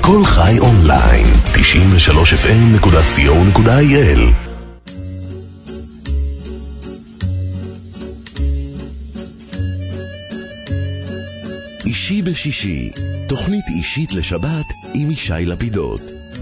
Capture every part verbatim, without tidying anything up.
כל חי אונליין, תשעים ושלוש אף אם נקודה סי או נקודה איי אל. אישי בשישי, תוכנית אישית לשבת עם ישי לפידות.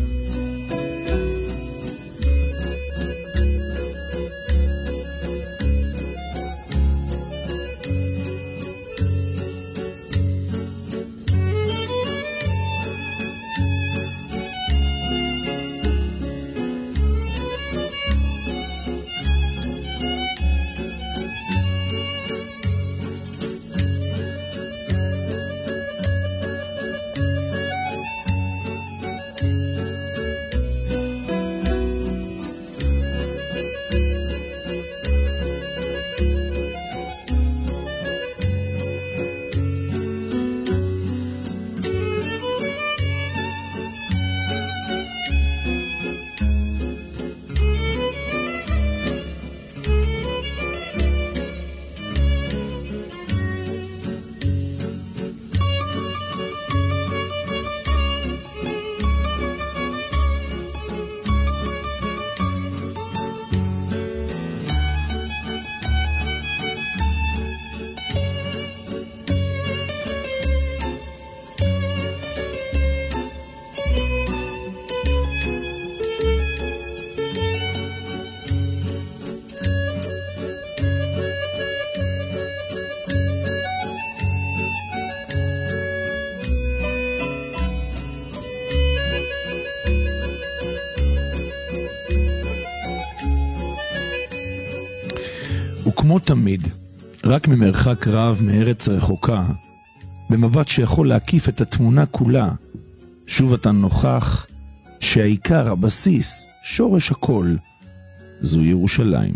כמו תמיד, רק ממרחק רב מארץ רחוקה, במבט שיכול להקיף את התמונה כולה, שוב אתה נוכח שהעיקר, הבסיס, שורש הכל, זו ירושלים.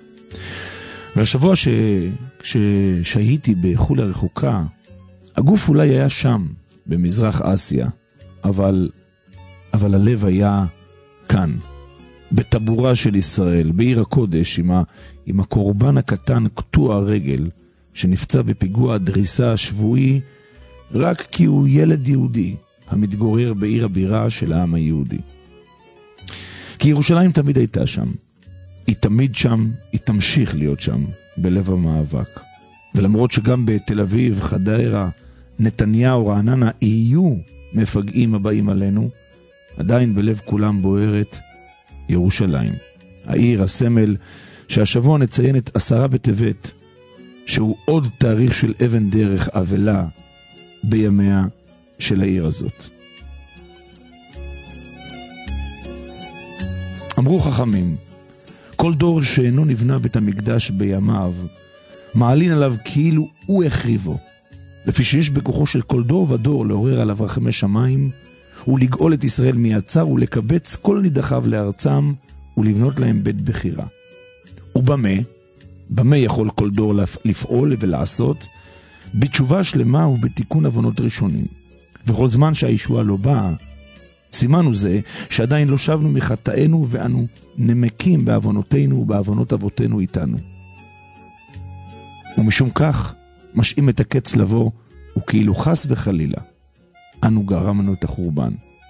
והשבוע ש... כששהיתי בחול הרחוקה, הגוף אולי היה שם, במזרח אסיה, אבל, אבל הלב היה כאן, בטבורה של ישראל, בעיר הקודש, עם, ה... עם הקורבן הקטן קטוע הרגל, שנפצע בפיגוע הדריסה השבועי, רק כי הוא ילד יהודי, המתגורר בעיר הבירה של העם היהודי. כי ירושלים תמיד הייתה שם. היא תמיד שם, היא תמשיך להיות שם, בלב המאבק. ולמרות שגם בתל אביב, חדרה, נתניהו, רעננה, יהיו מפגעים הבאים עלינו, עדיין בלב כולם בוערת ירושלים. העיר, הסמל, שהשבוע נציין את עשרה בטבת, שהוא עוד תאריך של אבן דרך אבלה בימיה של העיר הזאת. אמרו חכמים, כל דור שאינו נבנה בית המקדש בימיו, מעלין עליו כאילו הוא החריבו. לפי שיש בכוחו של כל דור ודור לעורר עליו רחמי שמיים, ולגאול את ישראל מיצר ולקבץ כל נידחיו לארצם, ולבנות להם בית בחירה. ובמה, במה יכול כל דור לפעול ולעשות? בתשובה שלמה ובתיקון עוונות ראשונים. וכל זמן שהישועה לא באה, סימנו זה שעדיין לא שבנו מחטאינו ואנו נמקים בעוונותינו ובעוונות אבותינו איתנו. ומשום כך משאים את הקץ לבוא, וכאילו חס וחלילה אנו גרמנו את החורבן.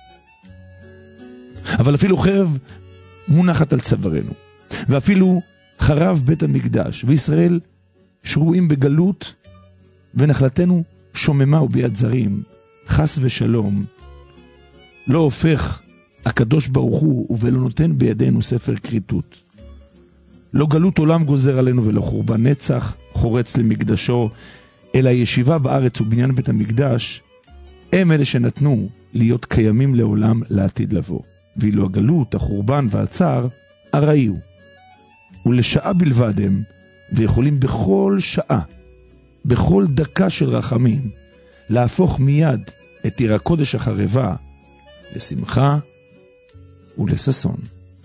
אבל אפילו חרב מונחת על צווארנו, ואפילו חרב בית המקדש, וישראל שרועים בגלות, ונחלתנו שוממה וביד זרים, חס ושלום, לא הופך הקדוש ברוך הוא ולא נותן בידינו ספר כריתות. לא גלות עולם גוזר עלינו ולא חורבן נצח חורץ למקדשו, אלא ישיבה בארץ ובניין בית המקדש, הם אלה שנתנו להיות קיימים לעולם לעתיד לבוא. ואילו הגלות, החורבן והצער, הראיו. ולשעה בלבד הם, ויכולים בכל שעה, בכל דקה של רחמים, להפוך מיד את עיר הקודש החרבה לשמחה ולששון.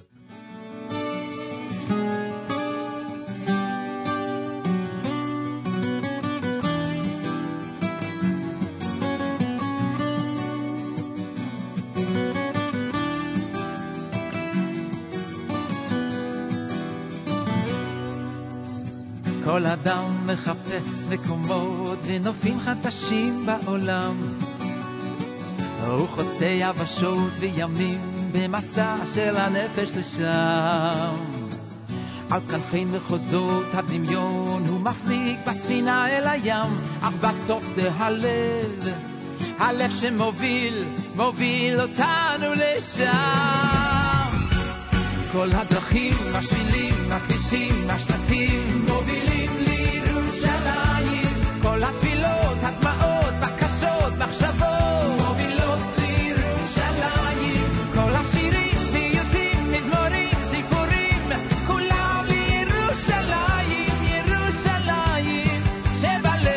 כל אדם מחפש מקומות ונופים חדשים בעולם, הוא חוצה יבשות וימים במסע של הנפש לשם. על כנפי מחוזות הדמיון הוא מחזיק בספינה אל הים, אך בסוף זה הלב, הלב שמוביל, מוביל אותנו לשם. כל הדרכים, השבילים, הכבישים, השלטים מובילים לירושלים. כל התפילות, הדמעות, בקשות, מחשבות מובילות לירושלים. כל השירים, פיוטים, מזמורים, סיפורים, כולם לירושלים, ירושלים שבלב.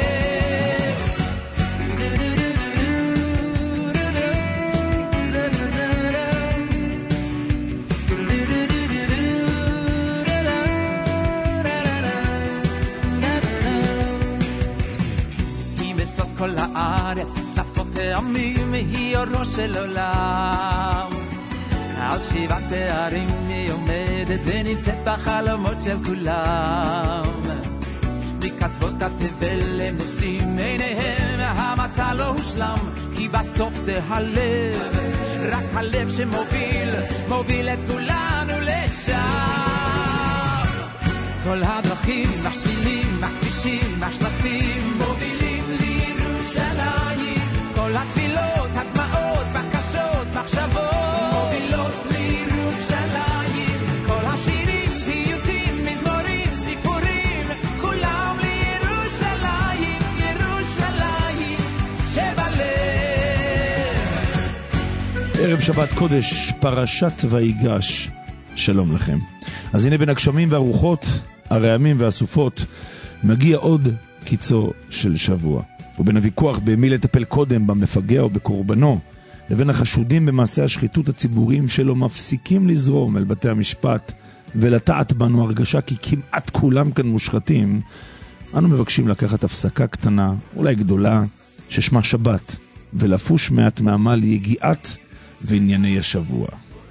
היא מסוס כל הארץ, דלתות העמים, היא אורו של עולם. על שבעת תארים היא עומדת ונמצאת בחלומות של כולם. מקצוות התבל הם נושאים עיניהם, המסע לא הושלם, כי בסוף זה הלב, רק הלב שמוביל, מוביל את כולנו לשם. כל הדרכים, השבילים, הכבישים, השלטים מובילים לירושלים. כל התפילות, הדמעות, בקשות, מחשבות מובילות לירושלים. כל השירים, פיוטים, מזמורים, סיפורים, כולם לירושלים, ירושלים שבלב. ערב שבת קודש, פרשת ויגש, שלום לכם. אז הנה בין הגשמים והרוחות, הרעמים והסופות, מגיע עוד קיצור של שבוע. ובין הוויכוח במי לטפל קודם, במפגע או בקורבנו, לבין החשודים במעשה השחיתות הציבוריים שלו מפסיקים לזרום אל בתי המשפט ולטעת בנו הרגשה כי כמעט כולם כאן מושחתים, אנו מבקשים לקחת הפסקה קטנה, אולי גדולה, ששמה שבת, ולפוש מעט מעמל יגיעת וענייני השבוע.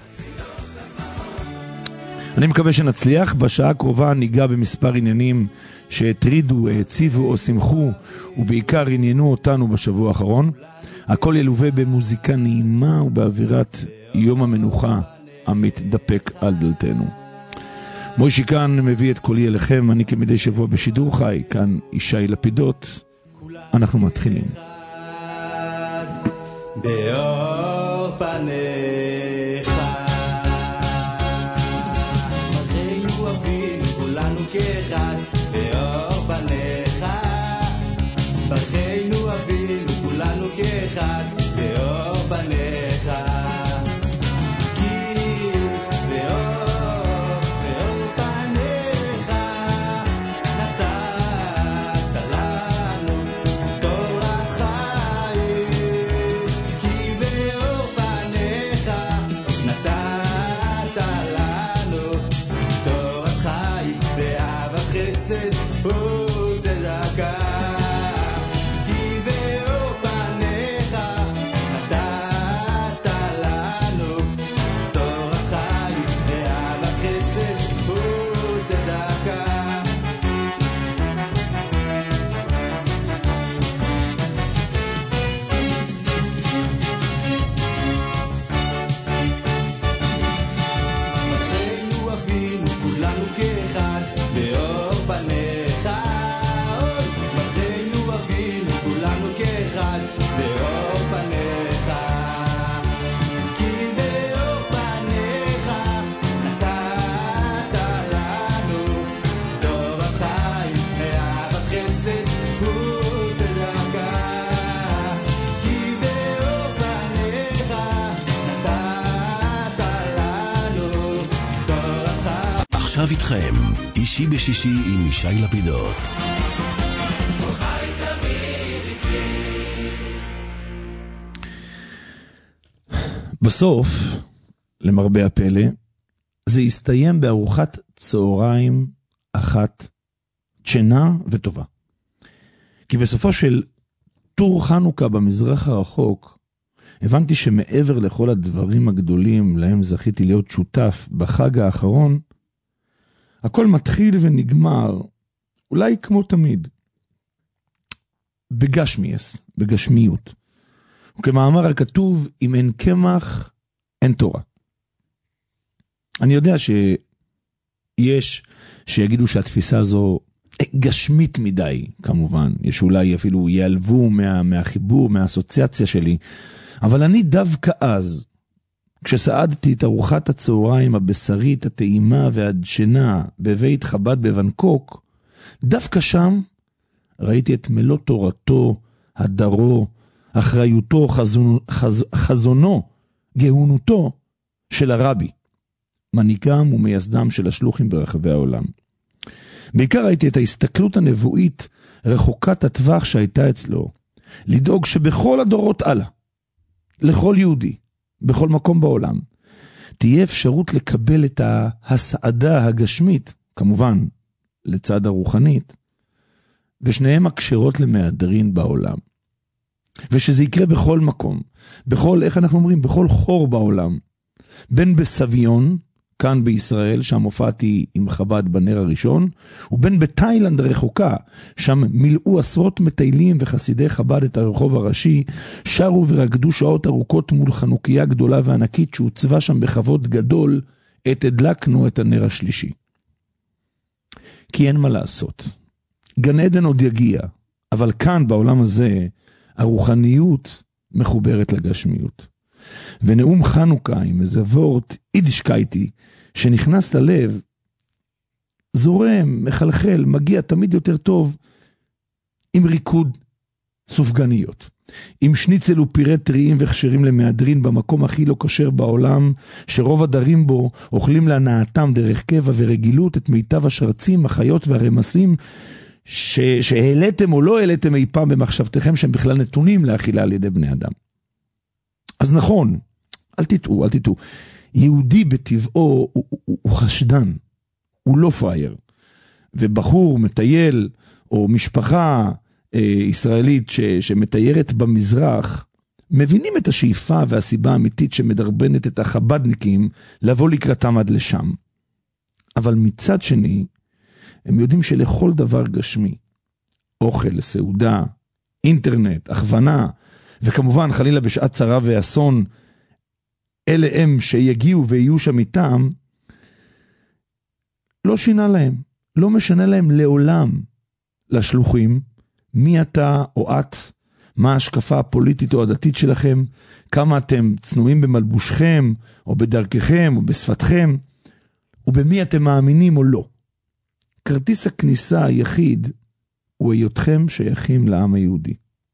אני מקווה שנצליח. בשעה הקרובה ניגע במספר עניינים שהטרידו, הציבו או שמחו, ובעיקר עניינו אותנו בשבוע האחרון. הכל ילווה במוזיקה נעימה ובאווירת יום המנוחה המתדפק על דלתנו. מוישי כאן מביא את קולי אליכם, אני כמדי שבוע בשידור חי, כאן ישי לפידות. אנחנו מתחילים. באור פניך מלכנו אבינו כולנו כאחד, באור פניך מלכנו אבינו כולנו כאחד, באור פניך כי באור, באור פניך נתת לנו תורת חיים, כי באור פניך נתת לנו תורת חיים, באהבת חסד וצדקה. כי באור פניך נתת לנו תורת חיים, באהבת חסד וצדקה. מלכנו אבינו כולנו כאחד, באור פניך. אוי, מלכנו אבינו כולנו כאחד, באור פניך. כי באור פניך נתת לנו תורת חיים, אהבת חסד וצדקה. כי באור פניך נתת לנו תורת חיים. עכשיו איתכם, אישי בשישי עם ישי לפידות. בסוף, למרבה הפלא, זה הסתיים בארוחת צהריים אחת צ'נה וטובה. כי בסופו של טור חנוכה במזרח הרחוק, הבנתי שמעבר לכל הדברים הגדולים להם זכיתי להיות שותף בחג האחרון, הכל מתחיל ונגמר, אולי כמו תמיד, בגשמיאס, בגשמיות. וכמאמר הכתוב, אם אין קמח, אין תורה. אני יודע שיש שיגידו שהתפיסה הזו גשמית מדי, כמובן. יש אולי אפילו ייעלבו מה, מהחיבור, מהאסוציאציה שלי. אבל אני דווקא אז, כשסעדתי את ארוחת הצהריים הבשרית, הטעימה והדשנה בבית חב"ד בבנקוק, דווקא שם ראיתי את מלוא תורתו, הדרו, אחריותו, חזון, חז, חזונו, גאונותו של הרבי, מנהיגם ומייסדם של השלוחים ברחבי העולם. בעיקר ראיתי את ההסתכלות הנבואית רחוקת הטווח שהייתה אצלו, לדאוג שבכל הדורות הלאה, לכל יהודי, בכל מקום בעולם, תהיה אפשרות לקבל את ההסעדה הגשמית, כמובן לצד הרוחנית, ושניהם הקשרות למהדרין בעולם. ושזה יקרה בכל מקום, בכל, איך אנחנו אומרים, בכל חור בעולם, בין בסביון, כאן בישראל, שם הופעתי עם חב"ד בנר הראשון, ובין בתאילנד רחוקה, שם מילאו עשרות מטיילים וחסידי חב"ד את הרחוב הראשי, שרו ורקדו שעות ארוכות מול חנוכיה גדולה וענקית שהוצבה שם בכבוד גדול, את הדלקנו את הנר השלישי. כי אין מה לעשות. גן עדן עוד יגיע, אבל כאן בעולם הזה, הרוחניות מחוברת לגשמיות. ונאום חנוכה עם איזה וורט יידישקייטי שנכנס ללב, זורם, מחלחל, מגיע תמיד יותר טוב עם ריקוד סופגניות. עם שניצל ופירי טריים וכשרים למהדרין במקום הכי לא כשר בעולם, שרוב הדרים בו אוכלים להנאתם דרך קבע ורגילות את מיטב השרצים, החיות והרמסים, ש... שהעליתם או לא העליתם אי פעם במחשבתכם שהם בכלל נתונים לאכילה על ידי בני אדם. אז נכון, אל תטעו, אל תטעו. יהודי בטבעו הוא, הוא, הוא חשדן, הוא לא פרייר. ובחור מטייל, או משפחה אה, ישראלית ש, שמטיירת במזרח, מבינים את השאיפה והסיבה האמיתית שמדרבנת את החבדניקים לבוא לקראתם עד לשם. אבל מצד שני, הם יודעים שלכל דבר גשמי, אוכל, סעודה, אינטרנט, הכוונה, וכמובן חלילה בשעת צרה ואסון, אלה הם שיגיעו ויהיו שם איתם, לא שינה להם, לא משנה להם לעולם לשלוחים, מי אתה או את, מה ההשקפה הפוליטית או הדתית שלכם, כמה אתם צנועים במלבושכם, או בדרככם, או בשפתכם, ובמי אתם מאמינים או לא. כרטיס הכניסה היחיד הוא היותכם שייכים לעם היהודי.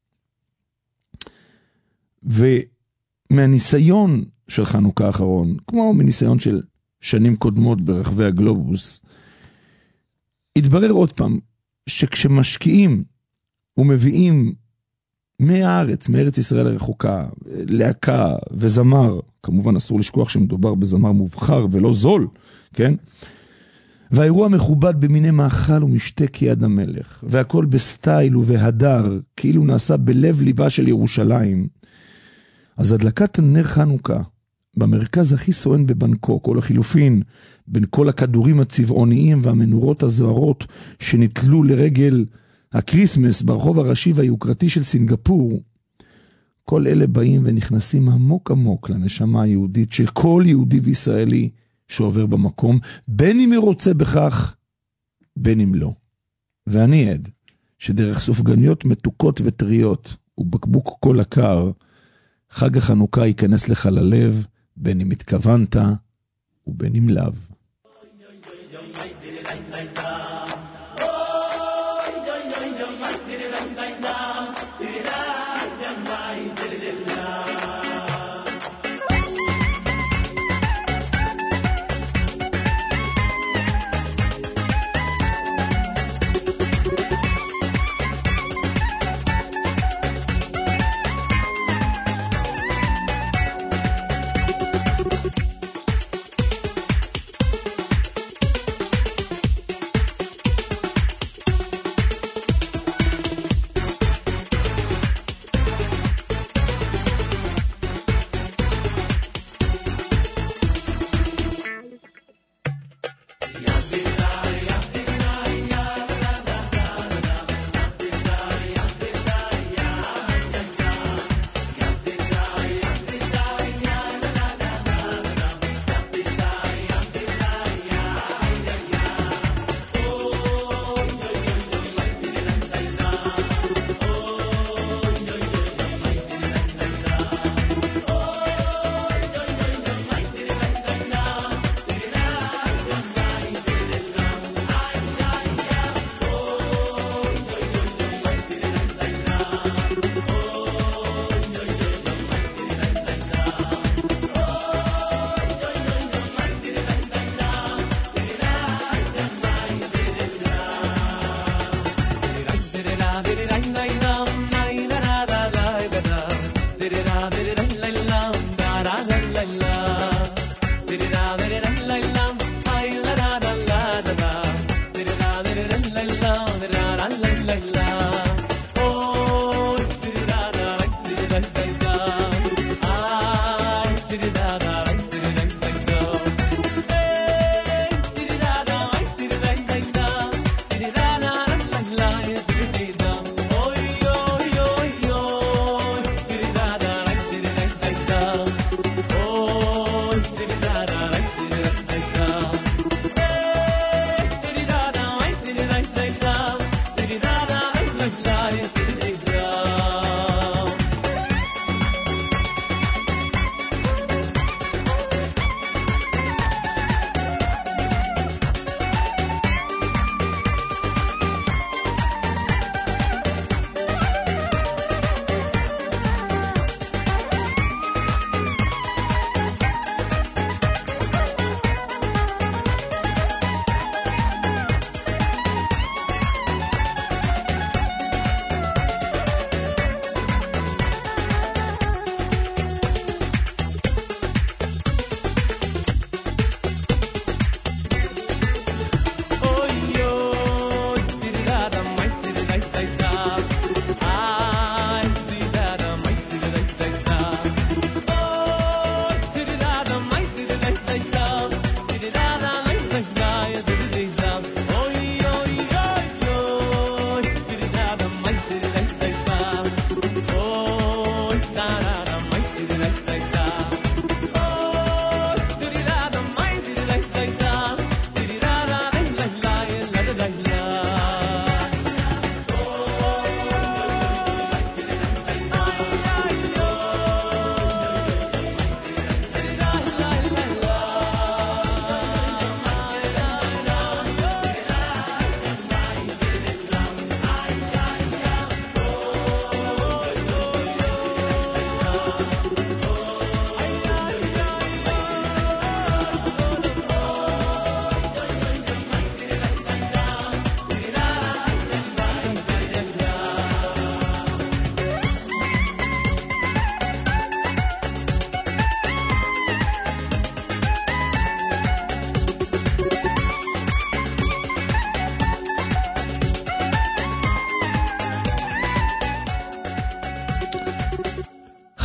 ומהניסיון של חנוכה האחרון, כמו מניסיון של שנים קודמות ברחבי הגלובוס, התברר עוד פעם שכשמשקיעים ומביאים מהארץ, מארץ ישראל הרחוקה, להקה וזמר, כמובן אסור לשכוח שמדובר בזמר מובחר ולא זול, כן? והאירוע מכובד במיני מאכל ומשתה כיד המלך, והכל בסטייל ובהדר, כאילו נעשה בלב ליבה של ירושלים. אז הדלקת הנר חנוכה, במרכז הכי סואן בבנקוק, או לחילופין, בין כל הכדורים הצבעוניים והמנורות הזוהרות שנתלו לרגל הקריסמס ברחוב הראשי והיוקרתי של סינגפור, כל אלה באים ונכנסים עמוק עמוק לנשמה היהודית של כל יהודי וישראלי שעובר במקום, בין אם רוצה בכך, בין אם לא. ואני עד שדרך סופגניות מתוקות וטריות ובקבוק כל הקר, חג החנוכה ייכנס לך ללב, בין אם התכוונת ובין אם לאו.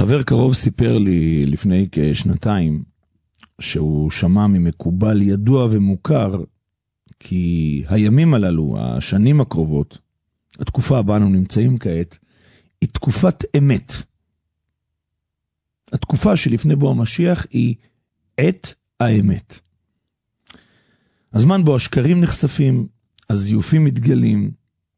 חבר קרוב סיפר לי לפני כשנתיים, שהוא שמע ממקובל ידוע ומוכר, כי הימים הללו, השנים הקרובות, התקופה הבאה אנו נמצאים כעת, היא תקופת אמת. התקופה שלפני בו המשיח היא עת האמת. הזמן בו השקרים נחשפים, הזיופים מתגלים,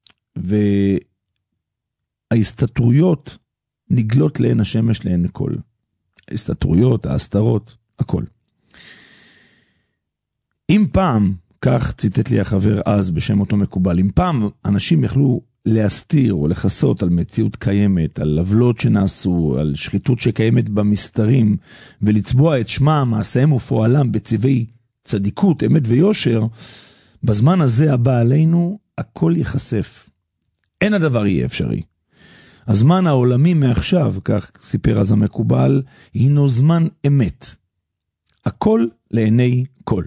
וההסתתרויות נגלות לעין השמש לעין הכל. ההסתתרויות, ההסתרות, הכל. אם פעם, כך ציטט לי החבר אז בשם אותו מקובל, אם פעם אנשים יכלו להסתיר או לחסות על מציאות קיימת, על עוולות שנעשו, על שחיתות שקיימת במסתרים, ולצבוע את שמם, מעשיהם ופועלם בצבעי צדיקות, אמת ויושר, בזמן הזה הבא עלינו, הכל יחשף. אין הדבר יהיה אפשרי. הזמן העולמי מעכשיו, כך סיפר אז המקובל, הינו זמן אמת. הכל לעיני כל.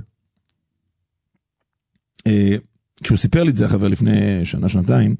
כשהוא סיפר לי את זה החבר לפני שנה, שנתיים,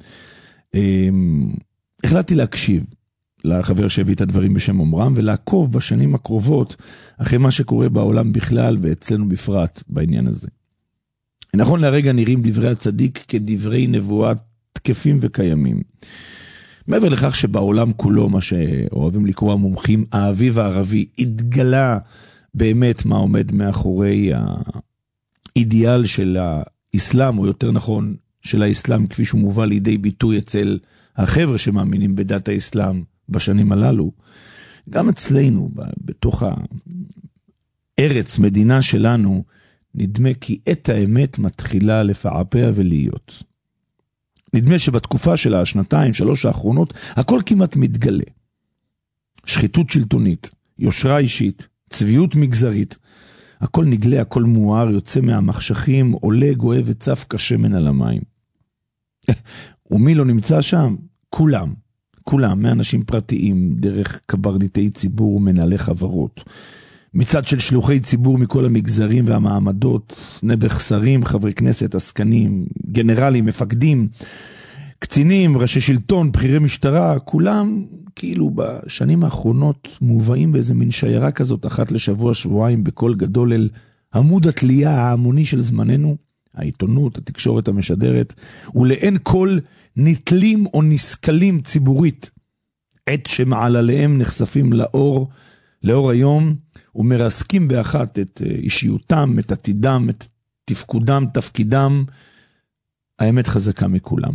החלטתי להקשיב לחבר שהביא את הדברים בשם אומרם, ולעקוב בשנים הקרובות אחרי מה שקורה בעולם בכלל ואצלנו בפרט בעניין הזה. נכון להרגע נראים דברי הצדיק כדברי נבואה תקפים וקיימים. מעבר לכך שבעולם כולו, מה שאוהבים לקרוא המומחים, האביב הערבי, התגלה באמת מה עומד מאחורי האידיאל של האסלאם, או יותר נכון של האסלאם, כפי שהוא מובא לידי ביטוי אצל החבר'ה שמאמינים בדת האסלאם בשנים הללו. גם אצלנו, בתוך הארץ, מדינה שלנו, נדמה כי עת האמת מתחילה לפעפע ולהיות. נדמה שבתקופה של השנתיים, שלוש האחרונות, הכל כמעט מתגלה. שחיתות שלטונית, יושרה אישית, צביעות מגזרית, הכל נגלה, הכל מואר, יוצא מהמחשכים, עולה, גואה וצף כשמן על המים. ומי לא נמצא שם? כולם. כולם, מאנשים פרטיים, דרך קברניטי ציבור ומנהלי חברות. מצד של שלוחי ציבור מכל המגזרים והמעמדות, נבח שרים, חברי כנסת, עסקנים, גנרלים, מפקדים, קצינים, ראשי שלטון, בחירי משטרה, כולם כאילו בשנים האחרונות מובאים באיזה מין שיירה כזאת, אחת לשבוע, שבועיים, בכל גדול אל עמוד התלייה ההמוני של זמננו, העיתונות, התקשורת המשדרת, ולאין כל נטלים או נסקלים ציבורית, עת שמעלליהם נחשפים לאור, לאור היום, ומרסקים באחת את אישיותם, את עתידם, את תפקודם, תפקידם, האמת חזקה מכולם.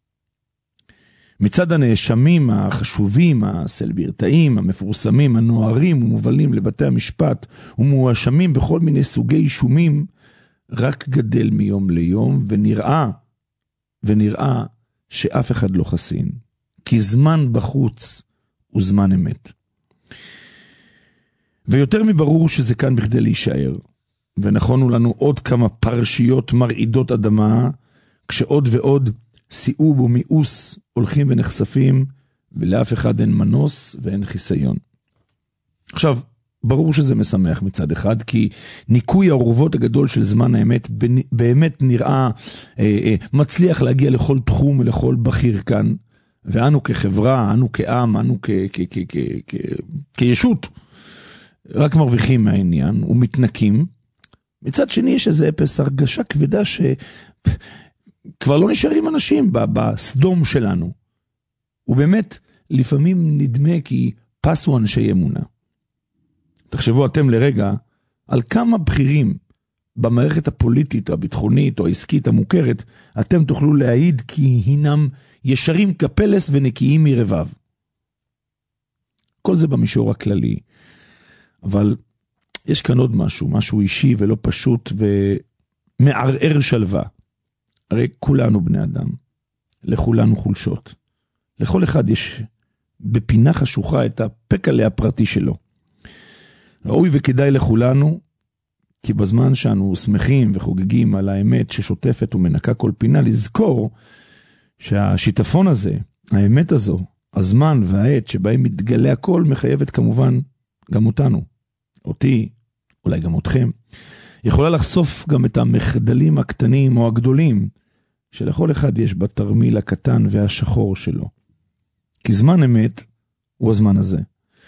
מצד הנאשמים החשובים, הסלבירתאים, המפורסמים, הנוערים ומובלים לבתי המשפט, ומואשמים בכל מיני סוגי אישומים, רק גדל מיום ליום, ונראה, ונראה שאף אחד לא חסין. כי זמן בחוץ הוא זמן אמת. ויותר מברור שזה כאן בכדי להישאר. ונכונו לנו עוד כמה פרשיות מרעידות אדמה, כשעוד ועוד סיאוב ומיאוס הולכים ונחשפים, ולאף אחד אין מנוס ואין חיסיון. עכשיו, ברור שזה משמח מצד אחד, כי ניקוי העורבות הגדול של זמן האמת באמת נראה אה, אה, מצליח להגיע לכל תחום ולכל בכיר כאן, ואנו כחברה, אנו כעם, אנו כ, כ, כ, כ, כ, כישות, רק מרוויחים מהעניין ומתנקים. מצד שני יש איזה אפס הרגשה כבדה שכבר לא נשארים אנשים בסדום שלנו. ובאמת לפעמים נדמה כי פסו אנשי אמונה. תחשבו אתם לרגע על כמה בכירים במערכת הפוליטית או הביטחונית או העסקית המוכרת אתם תוכלו להעיד כי הינם ישרים כפלס ונקיים מרבב. כל זה במישור הכללי. אבל יש כאן עוד משהו, משהו אישי ולא פשוט ומערער שלווה. הרי כולנו בני אדם, לכולנו חולשות. לכל אחד יש בפינה חשוכה את הפקלה הפרטי שלו. ראוי וכדאי לכולנו, כי בזמן שאנו שמחים וחוגגים על האמת ששוטפת ומנקה כל פינה, לזכור שהשיטפון הזה, האמת הזו, הזמן והעת שבהם מתגלה הכל, מחייבת כמובן גם אותנו, אותי, אולי גם אתכם, יכולה לחשוף גם את המחדלים הקטנים או הגדולים, שלכל אחד יש בתרמיל הקטן והשחור שלו. כי זמן אמת הוא הזמן הזה.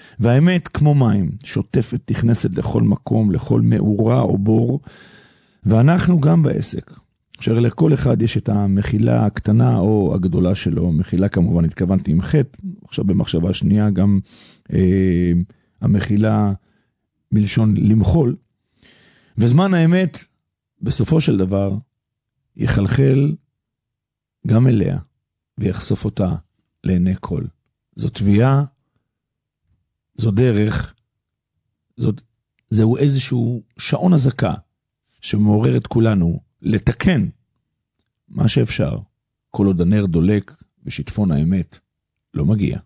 והאמת כמו מים, שוטפת, נכנסת לכל מקום, לכל מאורה או בור, ואנחנו גם בעסק. אשר לכל אחד יש את המחילה הקטנה או הגדולה שלו, מחילה כמובן התכוונתי עם חטא, עכשיו במחשבה שנייה גם אה, המחילה מלשון למחול, וזמן האמת בסופו של דבר יחלחל גם אליה, ויחשוף אותה לעיני כל. זו תביעה, זו דרך, זאת, זהו איזשהו שעון הזקה, שמעורר את כולנו לתקן מה שאפשר, כל עוד הנר דולק ושיטפון האמת לא מגיע.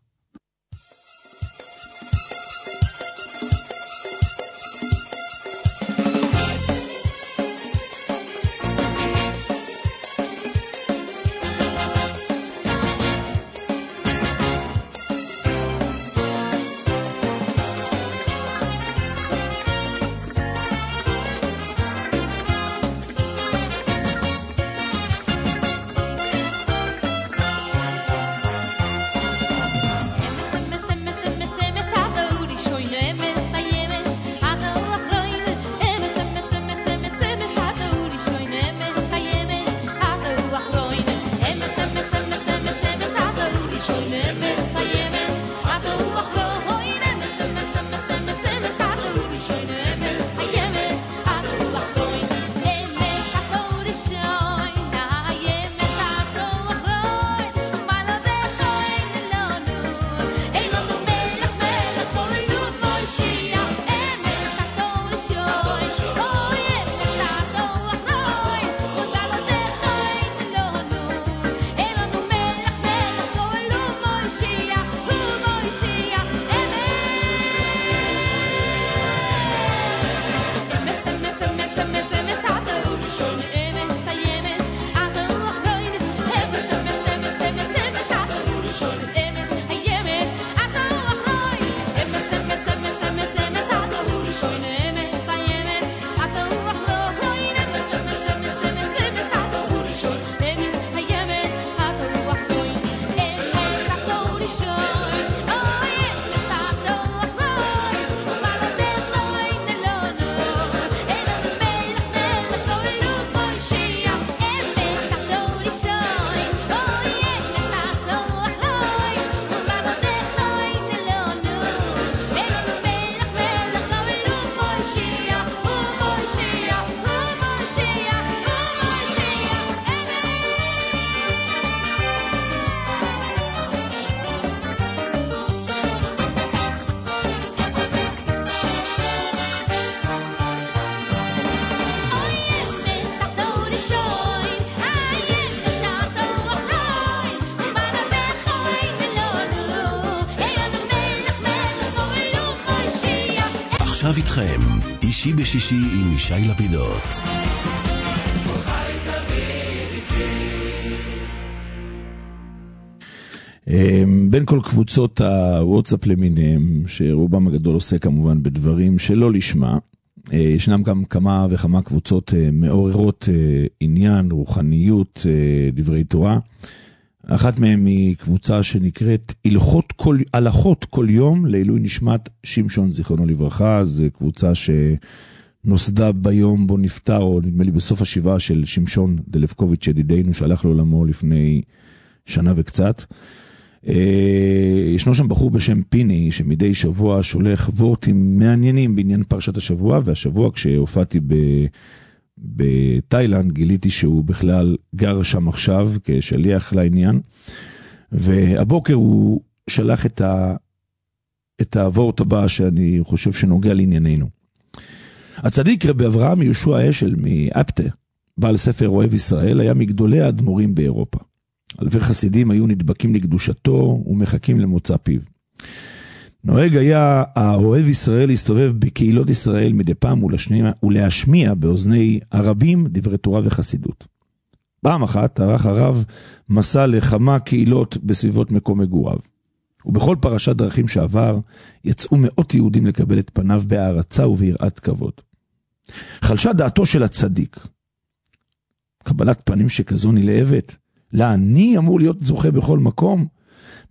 עכשיו איתכם, אישי בשישי עם ישי לפידות. בין כל קבוצות הוואטסאפ למיניהם, שרובם הגדול עושה כמובן בדברים שלא לשמה, ישנם גם כמה וכמה קבוצות מעוררות עניין, רוחניות, דברי תורה. אחת מהם היא קבוצה שנקראת הלכות כל, הלכות כל יום לעילוי נשמת שמשון זיכרונו לברכה. זו קבוצה שנוסדה ביום בו נפטר, או נדמה לי בסוף השבעה של שמשון דלבקוביץ' ידידנו שהלך לעולמו לפני שנה וקצת. ישנו שם בחור בשם פיני שמדי שבוע שולח וורטים מעניינים בעניין פרשת השבוע, והשבוע כשהופעתי ב... בתאילנד גיליתי שהוא בכלל גר שם עכשיו כשליח לעניין, והבוקר הוא שלח את ה את הוורט הבא שאני חושב שנוגע לענייננו. הצדיק רבי אברהם יהושע אשל מאפטה, בעל ספר אוהב ישראל, היה מגדולי האדמו"רים באירופה. אלפי חסידים היו נדבקים לקדושתו ומחכים למוצא פיו. נוהג היה האוהב ישראל להסתובב בקהילות ישראל מדי פעם ולהשמיע, ולהשמיע באוזני הרבים דברי תורה וחסידות. פעם אחת ערך הרב מסע לכמה קהילות בסביבות מקום מגוריו. ובכל פרשת דרכים שעבר יצאו מאות יהודים לקבל את פניו בהערצה וביראת כבוד. חלשה דעתו של הצדיק. קבלת פנים שכזו נלהבת. לה אני אמור להיות זוכה בכל מקום.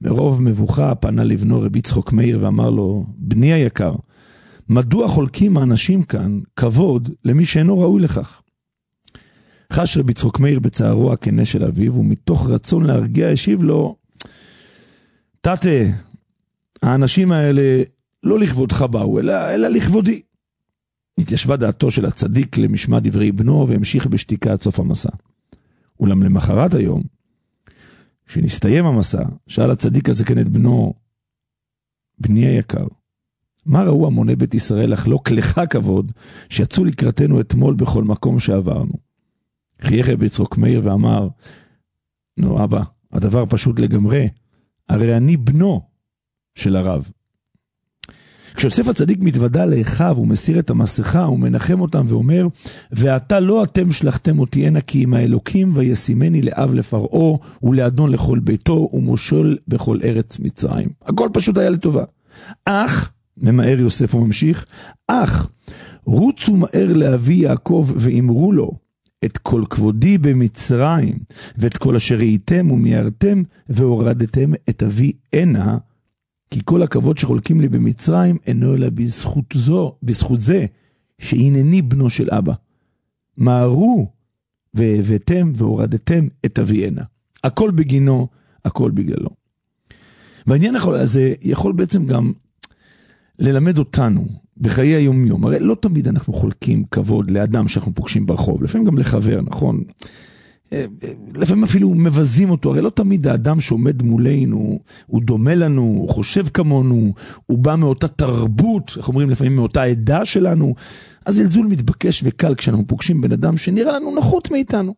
מרוב מבוכה פנה לבנו רבי יצחק מאיר ואמר לו, בני היקר, מדוע חולקים האנשים כאן כבוד למי שאינו ראוי לכך? חש רבי יצחק מאיר בצערו הכנה של אביו, ומתוך רצון להרגיע השיב לו, תתה, האנשים האלה לא לכבודך באו, אלא, אלא לכבודי. התיישבה דעתו של הצדיק למשמע דברי בנו, והמשיך בשתיקה עד סוף המסע. אולם למחרת היום, שנסתיים המסע, שאל הצדיק הזקן את בנו, בני היקר, מה ראו המוני בית ישראל לחלוק לך כבוד, שיצאו לקראתנו אתמול בכל מקום שעברנו? חייך רבי יצחק מאיר ואמר, נו אבא, הדבר פשוט לגמרי, הרי אני בנו של הרב. כשיוסף הצדיק מתוודע לאחיו ומסיר את המסכה ומנחם אותם ואומר, ואתה לא אתם שלחתם אותי הנה כי עם האלוקים וישימני לאב לפרעה ולאדון לכל ביתו ומושל בכל ארץ מצרים. הכל פשוט היה לטובה. אך, ממהר יוסף וממשיך, אך רוצו מהר לאבי יעקב ואמרו לו, את כל כבודי במצרים ואת כל אשר ראיתם ומיירתם והורדתם את אבי הנה, כי כל הכבוד שחולקים לי במצרים אינו אלא בזכות זו, בזכות זה שהנני בנו של אבא. מהרו והבאתם והורדתם את אבי הנה. הכל בגינו, הכל בגללו. והעניין הזה יכול בעצם גם ללמד אותנו בחיי היום יום. הרי לא תמיד אנחנו חולקים כבוד לאדם שאנחנו פוגשים ברחוב, לפעמים גם לחבר, נכון? לפעמים אפילו מבזים אותו, הרי לא תמיד האדם שעומד מולנו, הוא דומה לנו, הוא חושב כמונו, הוא בא מאותה תרבות, איך אומרים לפעמים מאותה עדה שלנו, אז זלזול מתבקש וקל כשאנחנו פוגשים בן אדם שנראה לנו נחות מאיתנו.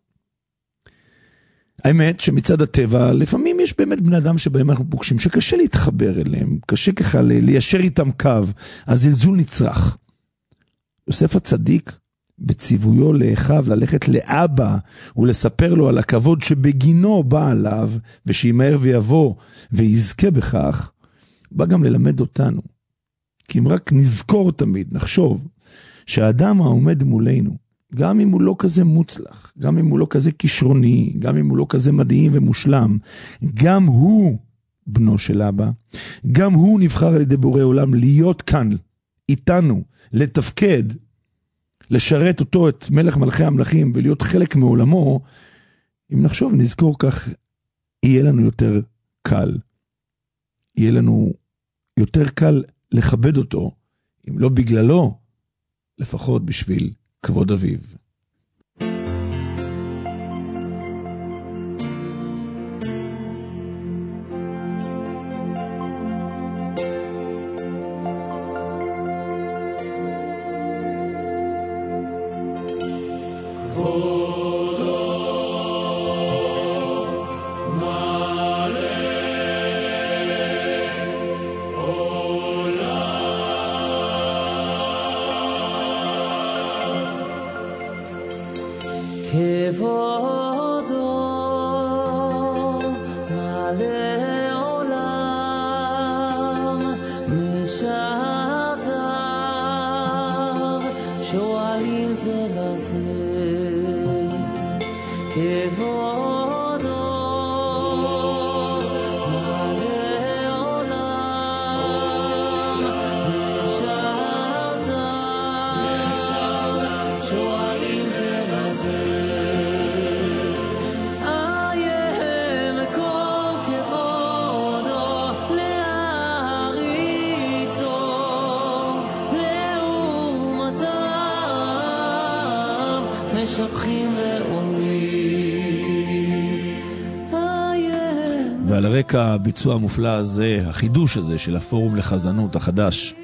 האמת שמצד הטבע, לפעמים יש באמת בני אדם שבהם אנחנו פוגשים, שקשה להתחבר אליהם, קשה ככה ליישר איתם קו, אז זלזול נצרך. יוסף הצדיק, בציוויו לאחיו ללכת לאבא ולספר לו על הכבוד שבגינו בא עליו, ושימהר ויבוא ויזכה בכך, בא גם ללמד אותנו. כי אם רק נזכור תמיד, נחשוב, שהאדם העומד מולנו, גם אם הוא לא כזה מוצלח, גם אם הוא לא כזה כישרוני, גם אם הוא לא כזה מדהים ומושלם, גם הוא בנו של אבא, גם הוא נבחר על ידי בורא עולם להיות כאן, איתנו, לתפקד, לשרת אותו, את מלך מלכי המלכים, ולהיות חלק מעולמו. אם נחשוב ונזכור כך, יהיה לנו יותר קל, יהיה לנו יותר קל לכבד אותו, אם לא בגללו, לפחות בשביל כבוד אביו. ועל הרקע הביצוע המופלא הזה, החידוש הזה של הפורום לחזנות החדש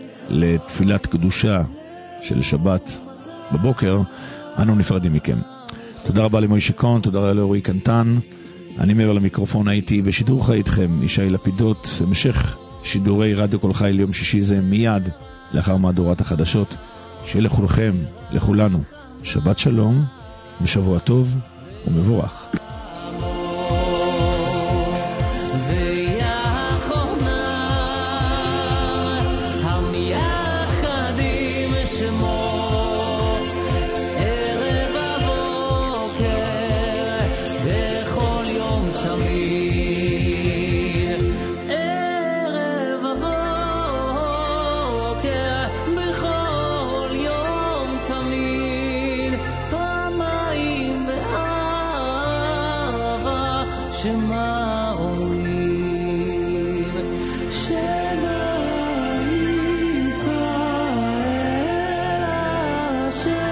לתפילת קדושה של שבת בבוקר, אנו נפרדים מכם. תודה רבה למוישה קון, תודה רבה לאורי קנטן. אני מעבר למיקרופון, הייתי בשידור חי איתכם, ישי לפידות, המשך שידורי רדיו כל חי ליום שישי זה מיד לאחר מהדורת החדשות. שיהיה לכולכם, לכולנו, שבת שלום ושבוע טוב ומבורך. בכל יום תמיד 是